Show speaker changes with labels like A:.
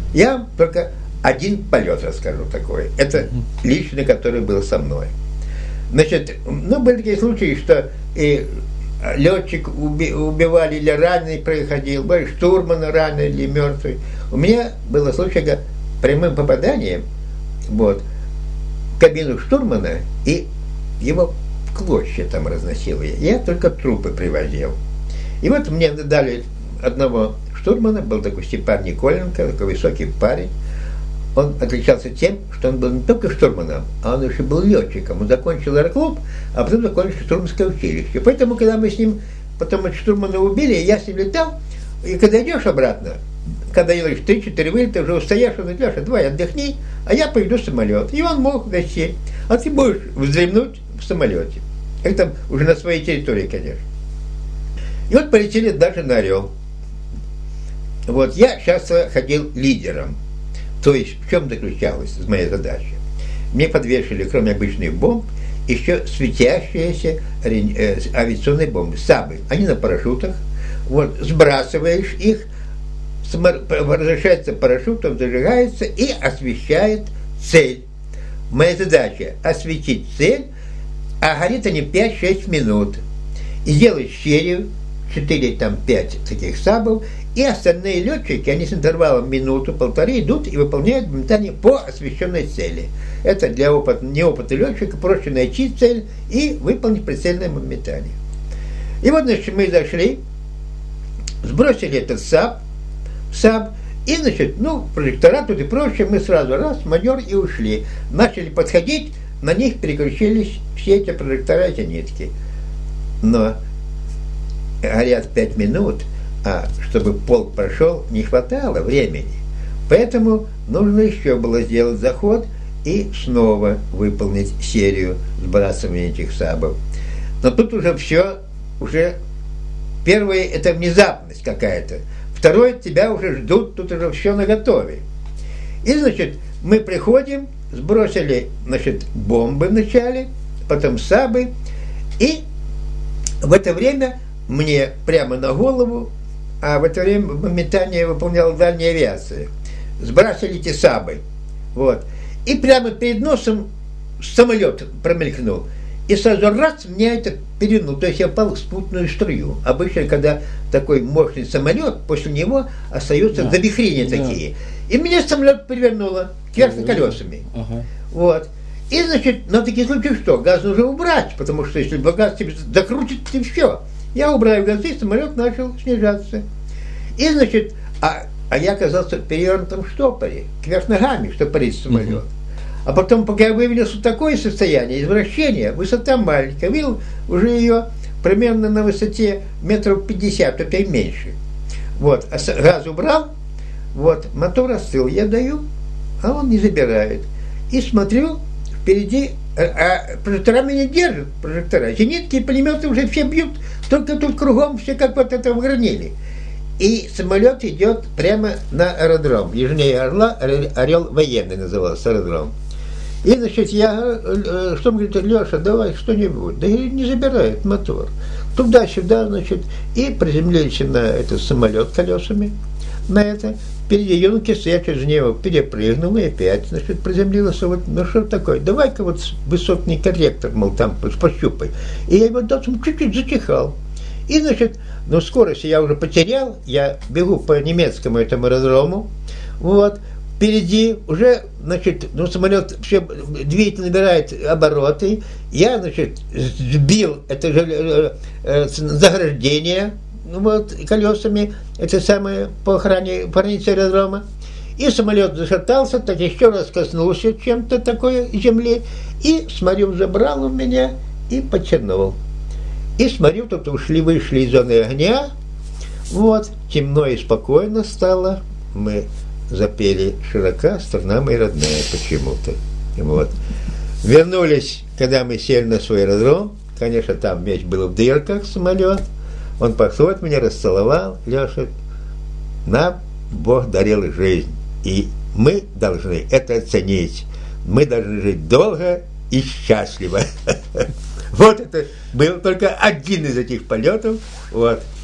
A: Я вам только один полет расскажу такой. Это личный, который был со мной. Значит, были такие случаи, что и летчик убивали или раненый проходил, были штурманы раненый или мертвый. У меня было случай, как прямым попаданием в кабину штурмана, и его в клочья там разносил я. Я только трупы привозил. И вот мне дали одного штурмана, был такой Степан Николенко, такой высокий парень. Он отличался тем, что он был не только штурманом, а он еще был летчиком. Он закончил аэроклуб, а потом закончил штурманское училище. Поэтому, когда мы с ним потом от штурмана убили, я с ним летал, и когда идешь обратно, когда делаешь 3-4 вылета, уже устаешь, он говорит: Леша, давай отдохни, а я поведу самолет. И он мог дойти. А ты будешь вздремнуть в самолете. Это уже на своей территории, конечно. И вот полетели даже на Орел. Я часто ходил лидером. То есть, в чем заключалась моя задача? Мне подвешивали, кроме обычных бомб, еще светящиеся авиационные бомбы, САБы. Они на парашютах. Сбрасываешь их, возвращается парашют, он зажигается и освещает цель. Моя задача – осветить цель, а горит они 5-6 минут. И делать серию, 4-5 таких САБов, и остальные летчики, они с интервалом минуту-полторы идут и выполняют моментально по освещенной цели. Это для неопытного летчика проще найти цель и выполнить прицельное моментально. И значит, мы зашли, сбросили этот САБ, и, значит, прожектора тут и прочее, мы сразу майор и ушли. Начали подходить, на них переключились все эти прожектора, эти нитки. Но горят 5 минут, а чтобы полк прошел, не хватало времени. Поэтому нужно еще было сделать заход и снова выполнить серию сбрасывания этих САБов. Но тут уже все, первое – это внезапность какая-то. Второе, тебя уже ждут, тут уже все наготове. И, значит, мы приходим, сбросили, значит, бомбы вначале, потом САБы, и в это время мне прямо на голову, а в это время моментально выполняла дальняя авиация, сбрасывали эти САБы. И прямо перед носом самолет промелькнул. И сразу раз меня это перевернул, то есть я попал в спутную струю. Обычно, когда такой мощный самолет, после него остаются завихрения такие. И меня самолет перевернуло кверху колесами. И, значит, на такие случаи что? Газ нужно убрать, потому что если газ тебе закрутит, и все. Я убрал газы, и самолет начал снижаться. И, значит, а я оказался в перевернутом штопоре, кверх ногами штопорит самолет. А потом, пока я вывелся в такое состояние извращения, высота маленькая, видел уже ее примерно на высоте 50 метров, то и меньше. А газ убрал, мотор остыл, я даю, а он не забирает. И смотрю, впереди, а прожектора меня держат, прожектора. Зенитки и пулеметы уже все бьют, только тут кругом все как это в граниле. И самолет идет прямо на аэродром. Южнее Орла, Орел военный назывался аэродром. И, значит, что он говорит: Леша, давай что-нибудь. Да и не забирает мотор. Туда-сюда, значит, и приземлились на этот самолет колесами, на это. Впереди юнкерс, я через него перепрыгнул и опять, значит, приземлился. Что такое? Давай-ка высотный корректор, там пощупай. И я его чуть-чуть затихал. И, значит, скорость я уже потерял, я бегу по немецкому этому аэродрому, впереди уже, значит, самолет все, двигатель набирает обороты, я, значит, сбил это же заграждение, колесами, это самое, по границе аэродрома, и самолет зашатался, так еще раз коснулся чем-то такое земли, и, смотрю, забрал у меня и почернул. И смотрю, тут вышли из зоны огня, темно и спокойно стало, мы запели «Широка страна моя родная» почему-то. Вернулись, когда мы сели на свой аэродром, конечно, там весь был в дырках самолет, он подходит, меня расцеловал: Леша, нам Бог дарил жизнь, и мы должны это оценить, мы должны жить долго и счастливо. Это был только один из этих полетов.